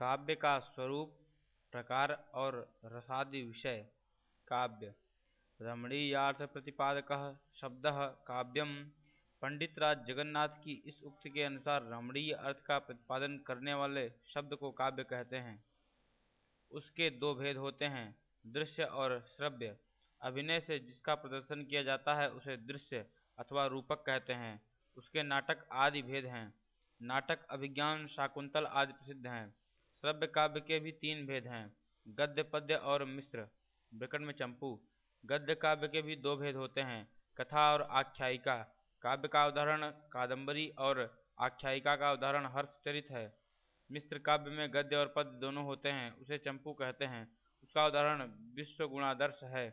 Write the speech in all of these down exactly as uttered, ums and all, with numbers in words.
काव्य का स्वरूप, प्रकार और रसादि विषय। काव्य रमणीयार्थ प्रतिपादकः शब्दः काव्यम। पंडित राज जगन्नाथ की इस उक्ति के अनुसार रमणीय अर्थ का प्रतिपादन करने वाले शब्द को काव्य कहते हैं। उसके दो भेद होते हैं, दृश्य और श्रव्य। अभिनय से जिसका प्रदर्शन किया जाता है उसे दृश्य अथवा रूपक कहते हैं। उसके नाटक आदि भेद हैं। नाटक, अभिज्ञान, शाकुंतल आदि प्रसिद्ध हैं। श्रव्य काव्य के भी तीन भेद हैं, गद्य, पद्य और मिश्र। ब्रैकेट में चंपू। गद्य काव्य के भी दो भेद होते हैं, कथा और आख्यायिका। काव्य का उदाहरण कादंबरी और आख्यायिका का उदाहरण हर्षचरित है। मिश्र काव्य में गद्य और पद्य दोनों होते हैं, उसे चंपू कहते हैं। उसका उदाहरण विश्वगुणादर्श है।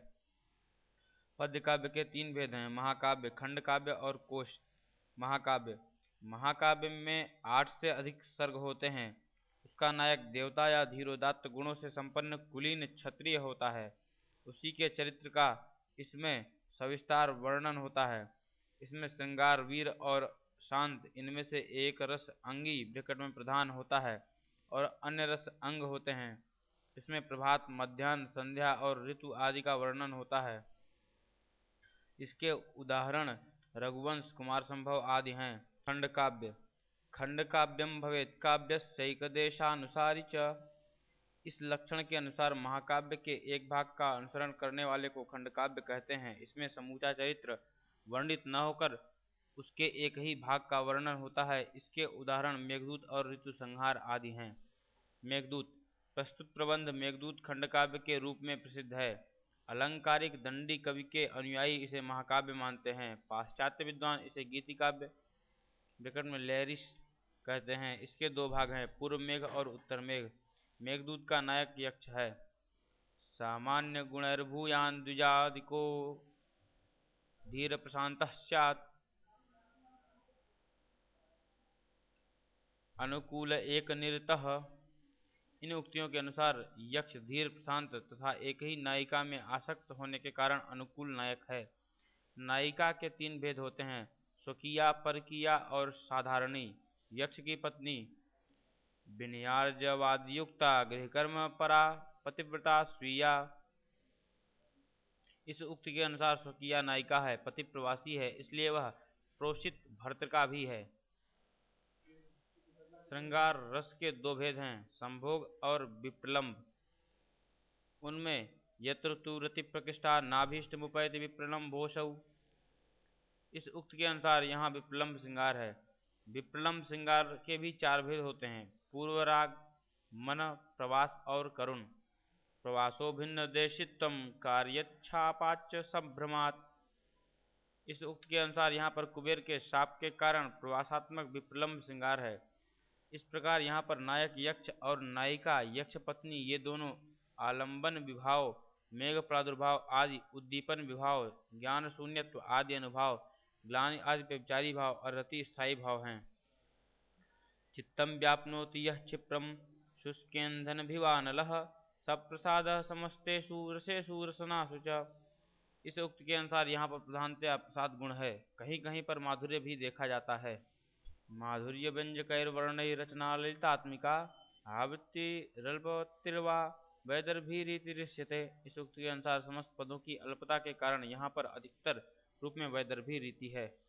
पद्य काव्य के तीन भेद हैं, महाकाव्य, खंड काव्य और कोश। महाकाव्य महाकाव्य में आठ से अधिक सर्ग होते हैं। उसका नायक देवता या धीरोदात्त गुणों से संपन्न कुलीन क्षत्रिय होता है। उसी के चरित्र का इसमें सविस्तार वर्णन होता है। इसमें श्रृंगार, वीर और शांत इनमें से एक रस अंगी ब्रैकेट में प्रधान होता है और अन्य रस अंग होते हैं। इसमें प्रभात, मध्याह्न, संध्या और ऋतु आदि का वर्णन होता है। इसके उदाहरण रघुवंश, कुमार संभव आदि हैं। खंड काव्य खंड काव्यम भवेत् काव्यस्यैकदेशानुसारी च। इस लक्षण के अनुसार महाकाव्य के एक भाग का अनुसरण करने वाले को खंड काव्य कहते हैं। इसमें समूचा चरित्र वर्णित न होकर उसके एक ही भाग का वर्णन होता है। इसके उदाहरण मेघदूत और ऋतु संहार आदि हैं। मेघदूत प्रस्तुत प्रबंध मेघदूत खंड काव्य के रूप में प्रसिद्ध है। अलंकारिक दंडी कवि के अनुयायी इसे महाकाव्य मानते हैं। पाश्चात्य विद्वान इसे गीति काव्य ब्रैकेट में लैरिस कहते हैं। इसके दो भाग हैं, पूर्व मेघ और उत्तर मेघ। मेघदूत का नायक यक्ष है। सामान्य गुणैर्भूयान् द्विजादिको धीर प्रशांतः स्यात्। अनुकूल एक निरतः। इन उक्तियों के अनुसार यक्ष धीर, प्रशांत तथा एक ही नायिका में आसक्त होने के कारण अनुकूल नायक है। नायिका के तीन भेद होते हैं, स्वकीया, परकीया और साधारणी। यक्ष की पत्नी विनयार्जवादयुक्ता, गृहकर्म परा, पतिव्रता स्वीया। इस उक्ति के अनुसार स्वकीया नायिका है, पति प्रवासी है, इसलिए वह प्रोषित भर्तृका भी है। श्रृंगार रस के दो भेद हैं, संभोग और विप्रलंभ। उनमें यत्र तु रति प्रकृष्टा नाभीष्टमुपैति विप्रलंभोऽसौ। इस उक्ति के अनुसार यहाँ विप्रलंभ श्रृंगार है। विप्रलंभ श्रृंगार के भी चार भेद होते हैं, पूर्वराग, मन, प्रवास और करुण। प्रवासो भिन्न देशित्वम कार्यच्छापाच्च संभ्रमात्। इस उक्ति के अनुसार यहाँ पर कुबेर के शाप के कारण प्रवासात्मक विप्रलंभ श्रृंगार है। इस प्रकार यहाँ पर नायक यक्ष और नायिका यक्ष पत्नी ये दोनों आलंबन विभाव, मेघ प्रादुर्भाव आदि उद्दीपन विभाव, ज्ञान शून्यत्व आदि अनुभाव, ग्लानि आदि व्यभिचारी भाव और रति स्थायी भाव हैं। चित्तम व्याप्नोति यः क्षिप्रम शुष्केन्धनभिवानलः सप्रसादः समस्तेषु रसेषु रसनासु च। इस उक्ति के अनुसार यहाँ पर प्रधानतया प्रसाद गुण है, कहीं कहीं पर माधुर्य भी देखा जाता है। माधुर्य व्यंजकैर्वर्णैरचना ललितात्मिका आवृत्तिरल्पतिर्वा वैदर्भीरीति दृश्यते। इस उक्ति के अनुसार समस्त पदों की अल्पता के कारण यहाँ पर अधिकतर रूप में वैदर्भी रीति है।